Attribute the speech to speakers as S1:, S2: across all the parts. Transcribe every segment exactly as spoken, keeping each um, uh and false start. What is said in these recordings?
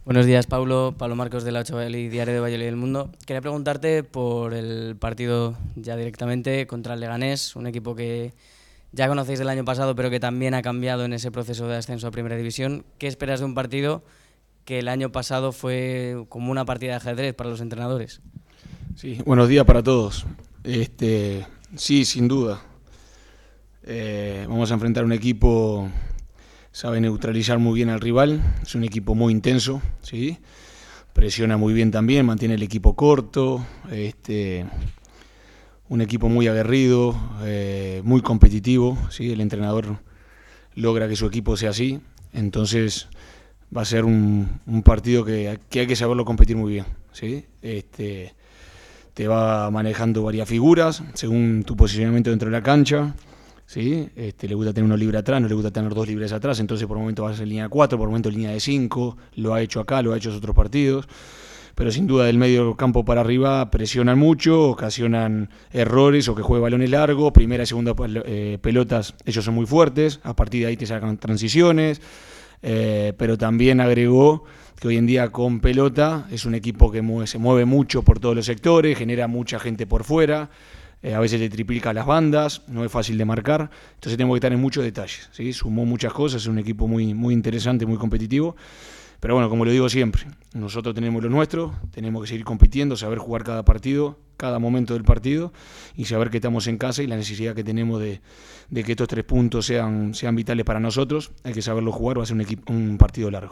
S1: Buenos días, Pablo. Pablo Marcos de la ocho Valladolid, Diario de Valladolid del Mundo. Quería preguntarte por el partido ya directamente contra el Leganés, un equipo que ya conocéis del año pasado, pero que también ha cambiado en ese proceso de ascenso a Primera División. ¿Qué esperas de un partido que el año pasado fue como una partida de ajedrez para los entrenadores?
S2: Sí, buenos días para todos. Este, sí, sin duda. Eh, vamos a enfrentar un equipo sabe neutralizar muy bien al rival, es un equipo muy intenso, ¿sí? Presiona muy bien también, mantiene el equipo corto, este, un equipo muy aguerrido, eh, muy competitivo, ¿sí? El entrenador logra que su equipo sea así, entonces va a ser un, un partido que, que hay que saberlo competir muy bien, ¿sí? Este, te va manejando varias figuras según tu posicionamiento dentro de la cancha. ¿Sí? Este, le gusta tener uno libre atrás, no le gusta tener dos libres atrás, entonces por momento va a ser línea cuatro, por momento línea de cinco, lo ha hecho acá, lo ha hecho en otros partidos, pero sin duda del medio campo para arriba presionan mucho, ocasionan errores o que juegue balones largos, primera y segunda eh, pelotas, ellos son muy fuertes, a partir de ahí te sacan transiciones, eh, pero también agregó que hoy en día con pelota es un equipo que mueve, se mueve mucho por todos los sectores, genera mucha gente por fuera, Eh, a veces le triplica las bandas, no es fácil de marcar, entonces tenemos que estar en muchos detalles, ¿sí? Sumó muchas cosas, es un equipo muy, muy interesante, muy competitivo, pero bueno, como lo digo siempre, nosotros tenemos lo nuestro, tenemos que seguir compitiendo, saber jugar cada partido, cada momento del partido y saber que estamos en casa y la necesidad que tenemos de, de que estos tres puntos sean, sean vitales para nosotros, hay que saberlo jugar, va a ser un, equipo, un partido largo.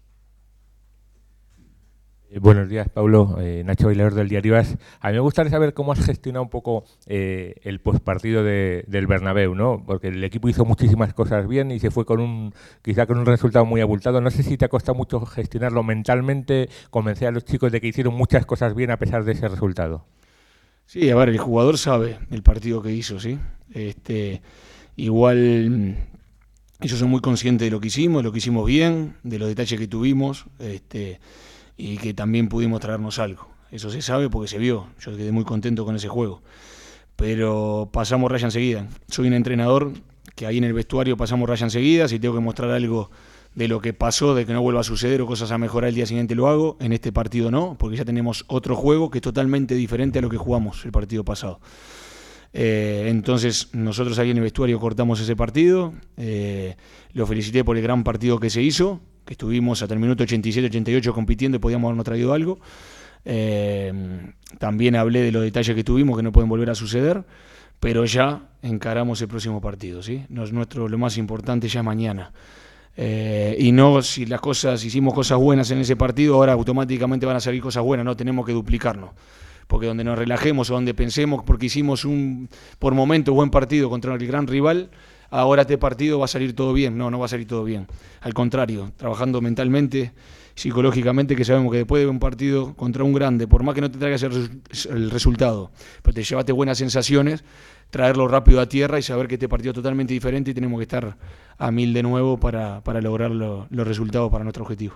S3: Eh, buenos días, Pablo. Eh, Nacho Bailador del Diario As. A mí me gustaría saber cómo has gestionado un poco eh, el postpartido de, del Bernabéu, ¿no? Porque el equipo hizo muchísimas cosas bien y se fue con un quizá con un resultado muy abultado. No sé si te ha costado mucho gestionarlo mentalmente, convencer a los chicos de que hicieron muchas cosas bien a pesar de ese resultado.
S2: Sí, a ver, el jugador sabe el partido que hizo, ¿sí? Este, igual ellos son muy conscientes de lo que hicimos, de lo que hicimos bien, de los detalles que tuvimos, este, y que también pudimos traernos algo. Eso se sabe porque se vio. Yo quedé muy contento con ese juego. Pero pasamos raya enseguida. Soy un entrenador que ahí en el vestuario pasamos raya enseguida. Si tengo que mostrar algo de lo que pasó, de que no vuelva a suceder o cosas a mejorar el día siguiente, lo hago. En este partido no, porque ya tenemos otro juego que es totalmente diferente a lo que jugamos el partido pasado. Eh, entonces nosotros ahí en el vestuario cortamos ese partido. Eh, lo felicité por el gran partido que se hizo, que estuvimos hasta el minuto ochenta y siete ochenta y ocho compitiendo y podíamos habernos traído algo. Eh, también hablé de los detalles que tuvimos que no pueden volver a suceder, pero ya encaramos el próximo partido, ¿sí? Nos, nuestro, lo más importante ya es mañana. Eh, y no si las cosas, hicimos cosas buenas en ese partido, ahora automáticamente van a salir cosas buenas, no, tenemos que duplicarnos. Porque donde nos relajemos o donde pensemos, porque hicimos un, por momentos, buen partido contra el gran rival, ahora este partido va a salir todo bien. No, no va a salir todo bien. Al contrario, trabajando mentalmente, psicológicamente, que sabemos que después de un partido contra un grande, por más que no te traigas el, el resultado, pero te llevaste buenas sensaciones, traerlo rápido a tierra y saber que este partido es totalmente diferente y tenemos que estar a mil de nuevo para, para lograr lo, los resultados para nuestro objetivo.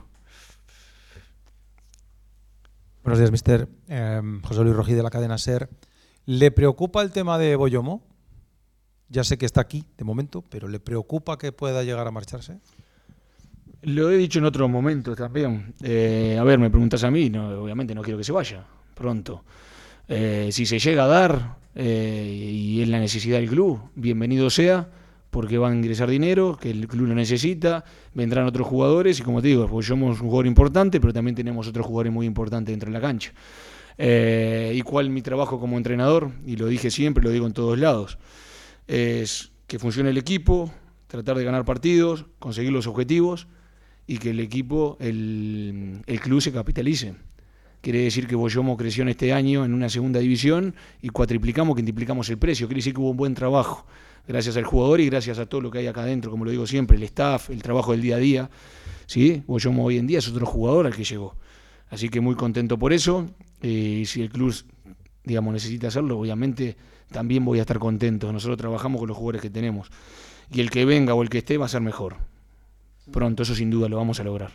S4: Buenos días, mister. Eh, José Luis Rojí de la cadena SER. ¿Le preocupa el tema de Boyomo? Ya sé que está aquí de momento, pero ¿le preocupa que pueda llegar a marcharse?
S2: Lo he dicho en otros momentos también. Eh, a ver, me preguntas a mí, no, obviamente no quiero que se vaya pronto. Eh, si se llega a dar eh, y es la necesidad del club, bienvenido sea, porque va a ingresar dinero, que el club lo necesita, vendrán otros jugadores y como te digo, pues somos un jugador importante, pero también tenemos otros jugadores muy importantes dentro de la cancha. Eh, ¿Y cuál es mi trabajo como entrenador? Y lo dije siempre, lo digo en todos lados, es que funcione el equipo, tratar de ganar partidos, conseguir los objetivos y que el equipo, el, el club se capitalice. Quiere decir que Boyomo creció en este año en una segunda división y cuatriplicamos, quintuplicamos el precio. Quiere decir que hubo un buen trabajo, gracias al jugador y gracias a todo lo que hay acá adentro, como lo digo siempre, el staff, el trabajo del día a día. ¿Sí? Boyomo hoy en día es otro jugador al que llegó. Así que muy contento por eso. Y eh, si el club, digamos, necesita hacerlo, obviamente también voy a estar contento. Nosotros trabajamos con los jugadores que tenemos. Y el que venga o el que esté va a ser mejor. Pronto, eso sin duda lo vamos a lograr.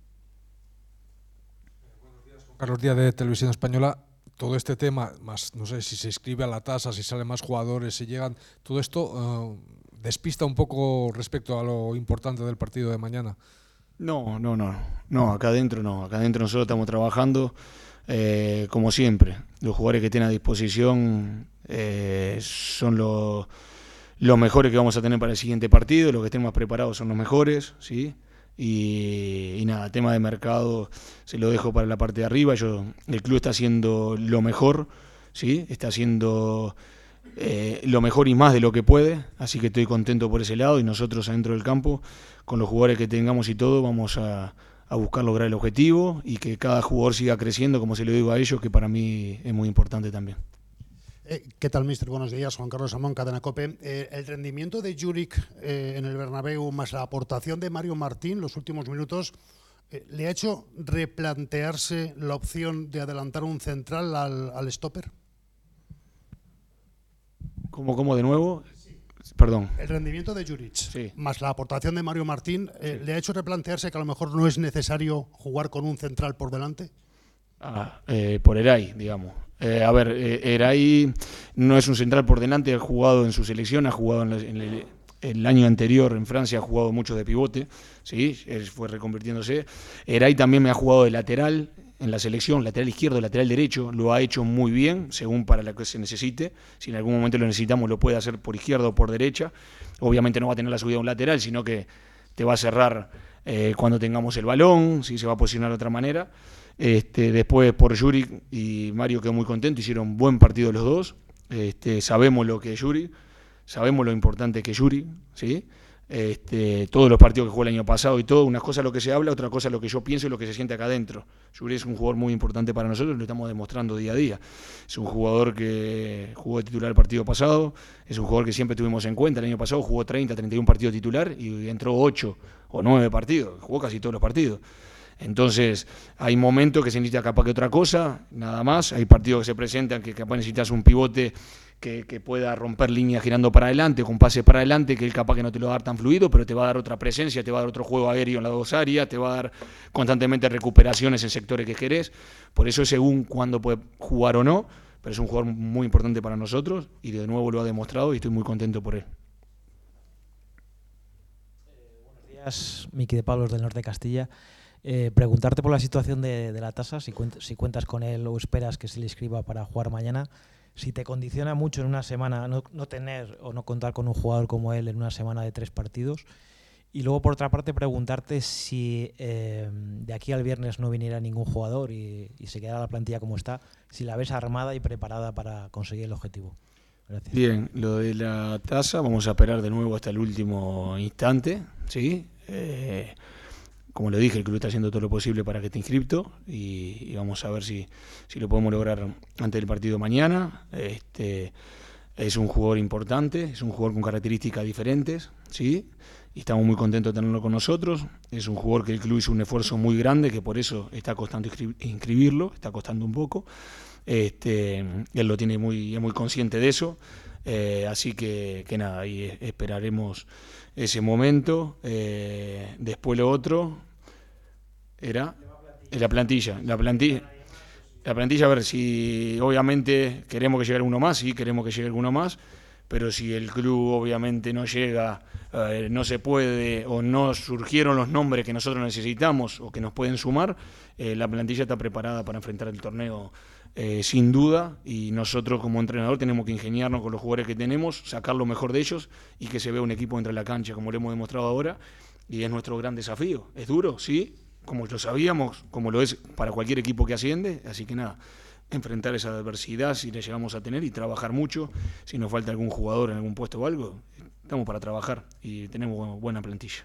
S5: Carlos Díaz de Televisión Española, todo este tema, más no sé si se inscribe a la tasa, si salen más jugadores, si llegan, todo esto uh, despista un poco respecto a lo importante del partido de mañana.
S2: No, no, no, no, acá adentro no, acá adentro nosotros estamos trabajando eh, como siempre. Los jugadores que tienen a disposición eh, son los, los mejores que vamos a tener para el siguiente partido, los que estén más preparados son los mejores, ¿sí? Y, y nada, tema de mercado se lo dejo para la parte de arriba. Yo, el club está haciendo lo mejor, ¿sí? Está haciendo eh, lo mejor y más de lo que puede, así que estoy contento por ese lado y nosotros adentro del campo, con los jugadores que tengamos y todo, vamos a, a buscar lograr el objetivo y que cada jugador siga creciendo, como se lo digo a ellos, que para mí es muy importante también.
S6: Eh, ¿Qué tal, mister? Buenos días, Juan Carlos Amón, Cadena COPE. Eh, el rendimiento de Juric eh, en el Bernabéu más la aportación de Mario Martín los últimos minutos eh, ¿le ha hecho replantearse la opción de adelantar un central al, al stopper?
S2: ¿Cómo, cómo de nuevo? Sí. Perdón.
S6: El rendimiento de Juric
S2: sí.
S6: más la aportación de Mario Martín eh,
S2: sí.
S6: ¿le ha hecho replantearse que a lo mejor no es necesario jugar con un central por delante?
S2: Ah, eh, por Eray, digamos. Eh, a ver, eh, Eray no es un central por delante, ha jugado en su selección, ha jugado en, la, en el, el año anterior en Francia, ha jugado mucho de pivote, ¿sí? Él fue reconvirtiéndose. Eray también me ha jugado de lateral en la selección, lateral izquierdo, lateral derecho, lo ha hecho muy bien, según para lo que se necesite. Si en algún momento lo necesitamos, lo puede hacer por izquierda o por derecha. Obviamente no va a tener la subida a un lateral, sino que te va a cerrar eh, cuando tengamos el balón, ¿sí? Se va a posicionar de otra manera. Este, después por Juric y Mario quedó muy contento, hicieron buen partido los dos. Este, sabemos lo que es Juric, sabemos lo importante que es Juric, ¿sí? Este, todos los partidos que jugó el año pasado y todo, una cosa es lo que se habla, otra cosa es lo que yo pienso y lo que se siente acá adentro. Juric es un jugador muy importante para nosotros, lo estamos demostrando día a día. Es un jugador que jugó de titular el partido pasado, es un jugador que siempre tuvimos en cuenta. El año pasado jugó treinta, treinta y uno partidos titular y entró ocho o nueve partidos, jugó casi todos los partidos. Entonces, hay momentos que se necesita capaz que otra cosa, nada más. Hay partidos que se presentan que capaz necesitas un pivote que, que pueda romper líneas girando para adelante, con pases para adelante, que él capaz que no te lo va a dar tan fluido, pero te va a dar otra presencia, te va a dar otro juego aéreo en las dos áreas, te va a dar constantemente recuperaciones en sectores que querés. Por eso, según cuándo puede jugar o no, pero es un jugador muy importante para nosotros y de nuevo lo ha demostrado y estoy muy contento por él.
S7: Eh, buenos días, Miki de Pablos del Norte de Castilla. Eh, preguntarte por la situación de, de la tasa, si, cuent, si cuentas con él o esperas que se le inscriba para jugar mañana, si te condiciona mucho en una semana no, no tener o no contar con un jugador como él en una semana de tres partidos. Y luego, por otra parte, preguntarte si eh, de aquí al viernes no viniera ningún jugador y, y se quedara la plantilla como está, si la ves armada y preparada para conseguir el objetivo. Gracias.
S2: Bien, lo de la tasa, vamos a esperar de nuevo hasta el último instante, ¿sí? Eh, Como le dije, el club está haciendo todo lo posible para que esté inscripto y, y vamos a ver si, si lo podemos lograr antes del partido mañana. Este, es un jugador importante, es un jugador con características diferentes, ¿sí? Y estamos muy contentos de tenerlo con nosotros. Es un jugador que el club hizo un esfuerzo muy grande, que por eso está costando inscribirlo, está costando un poco. Este, él lo tiene muy, es muy consciente de eso. Eh, así que, que nada, ahí esperaremos ese momento. Eh, después lo otro era la plantilla. La plantilla, la plantilla, a ver, si obviamente queremos que llegue uno más, sí, queremos que llegue alguno más, pero si el club obviamente no llega, eh, no se puede o no surgieron los nombres que nosotros necesitamos o que nos pueden sumar, eh, la plantilla está preparada para enfrentar el torneo eh, sin duda, y nosotros como entrenador tenemos que ingeniarnos con los jugadores que tenemos, sacar lo mejor de ellos y que se vea un equipo entre la cancha como lo hemos demostrado ahora, y es nuestro gran desafío. ¿Es duro? Sí, como lo sabíamos, como lo es para cualquier equipo que asciende, así que nada, enfrentar esa adversidad si la llegamos a tener y trabajar mucho. Si nos falta algún jugador en algún puesto o algo, estamos para trabajar y tenemos buena plantilla.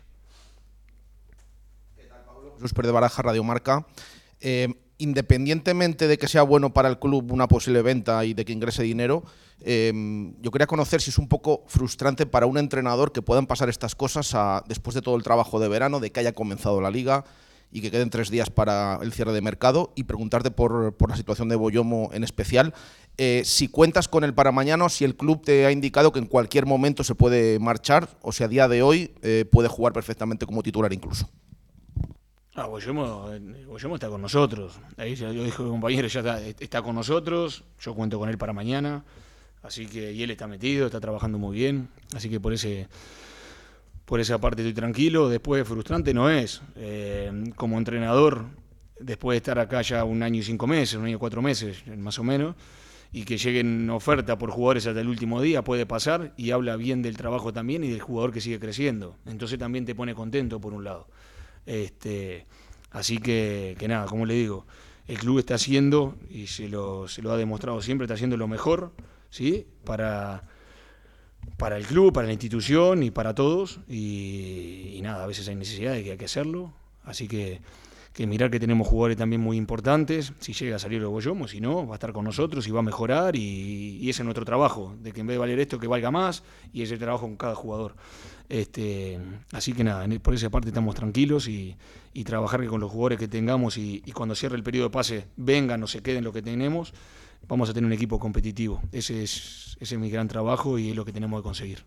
S8: ¿Qué tal, Pablo? Susper de Baraja, Radio Marca. Eh, independientemente de que sea bueno para el club una posible venta y de que ingrese dinero, eh, yo quería conocer si es un poco frustrante para un entrenador que puedan pasar estas cosas a, después de todo el trabajo de verano, de que haya comenzado la Liga y que queden tres días para el cierre de mercado, y preguntarte por, por la situación de Boyomo en especial, eh, si cuentas con él para mañana o si el club te ha indicado que en cualquier momento se puede marchar o si a día de hoy eh, puede jugar perfectamente como titular incluso.
S2: Ah, Boyomo, Boyomo está con nosotros. Ahí ya yo dije, compañero, ya está, está con nosotros, yo cuento con él para mañana, así que y él está metido, está trabajando muy bien, así que por ese por esa parte estoy tranquilo. Después, frustrante no es. Eh, como entrenador, después de estar acá ya un año y cinco meses, un año y cuatro meses, más o menos, y que lleguen ofertas por jugadores hasta el último día, puede pasar, y habla bien del trabajo también y del jugador que sigue creciendo. Entonces también te pone contento por un lado. Este, así que, que nada, como le digo, el club está haciendo, y se lo, se lo ha demostrado siempre, está haciendo lo mejor, ¿sí? Para, para el club, para la institución y para todos. Y, y nada, a veces hay necesidad de que hay que hacerlo. Así que, que mirar que tenemos jugadores también muy importantes. Si llega a salir el Boyomo, si no, va a estar con nosotros y va a mejorar. Y, y ese es nuestro trabajo, de que en vez de valer esto, que valga más. Y ese es el trabajo con cada jugador. Este, así que nada, por esa parte estamos tranquilos y, y trabajar que con los jugadores que tengamos y, y cuando cierre el periodo de pase vengan o se queden lo que tenemos, vamos a tener un equipo competitivo. Ese es, ese es mi gran trabajo y es lo que tenemos que conseguir.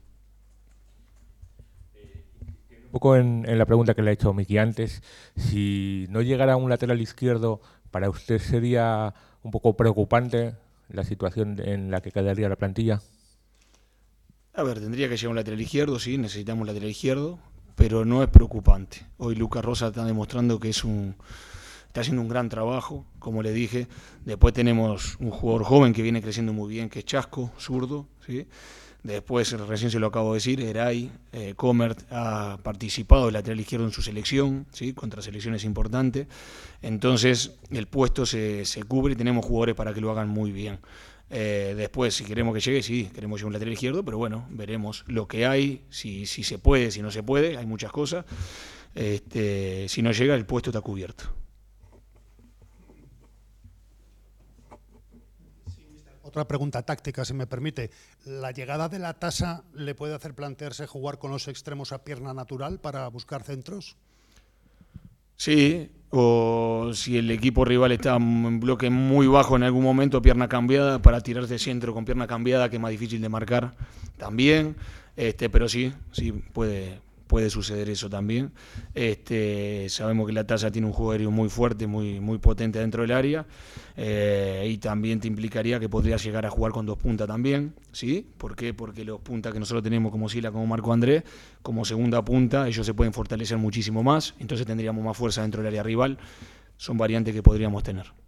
S3: Un poco en, en la pregunta que le ha hecho Miki antes, si no llegara un lateral izquierdo, ¿para usted sería un poco preocupante la situación en la que quedaría la plantilla?
S2: A ver, tendría que llegar un lateral izquierdo, sí, necesitamos un lateral izquierdo, pero no es preocupante. Hoy Lucas Rosa está demostrando que es un, está haciendo un gran trabajo, como le dije. Después tenemos un jugador joven que viene creciendo muy bien, que es Chasco, zurdo, ¿sí? Después, recién se lo acabo de decir, Eray, eh, Comert ha participado de lateral izquierdo en su selección, ¿sí? Contra selecciones importantes. Entonces, el puesto se, se cubre y tenemos jugadores para que lo hagan muy bien. Eh, después, si queremos que llegue, sí, queremos llegar un lateral izquierdo, pero bueno, veremos lo que hay, si, si se puede, si no se puede, hay muchas cosas. Este, si no llega, el puesto está cubierto.
S6: Otra pregunta táctica, si me permite. ¿La llegada de la tasa le puede hacer plantearse jugar con los extremos a pierna natural para buscar centros?
S2: Sí, o si el equipo rival está en bloque muy bajo en algún momento, pierna cambiada, para tirar de centro con pierna cambiada, que es más difícil de marcar también. Este, pero sí, sí puede, puede suceder eso también. Este, sabemos que la Tasa tiene un juego aéreo muy fuerte, muy, muy potente dentro del área, eh, y también te implicaría que podrías llegar a jugar con dos puntas también, ¿sí? ¿Por qué? Porque los puntas que nosotros tenemos como Sila, como Marco Andrés, como segunda punta, ellos se pueden fortalecer muchísimo más, entonces tendríamos más fuerza dentro del área rival. Son variantes que podríamos tener.